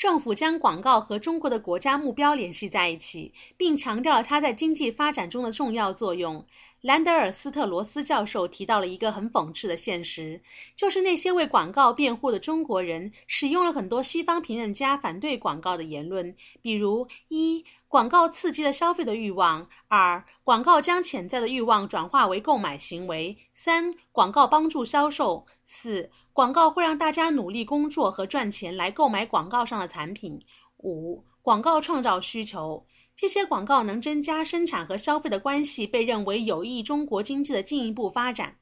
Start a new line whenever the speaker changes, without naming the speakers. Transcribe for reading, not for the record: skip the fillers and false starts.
政府将广告和中国的国家目标联系在一起，并强调了它在经济发展中的重要作用。兰德尔斯特罗斯教授提到了一个很讽刺的现实，就是那些为广告辩护的中国人使用了很多西方评论家反对广告的言论，比如一，广告刺激了消费的欲望；二，广告将潜在的欲望转化为购买行为；三，广告帮助销售；四，广告会让大家努力工作和赚钱来购买广告上的产品；五，广告创造需求。这些广告能增加生产和消费的关系，被认为有益中国经济的进一步发展。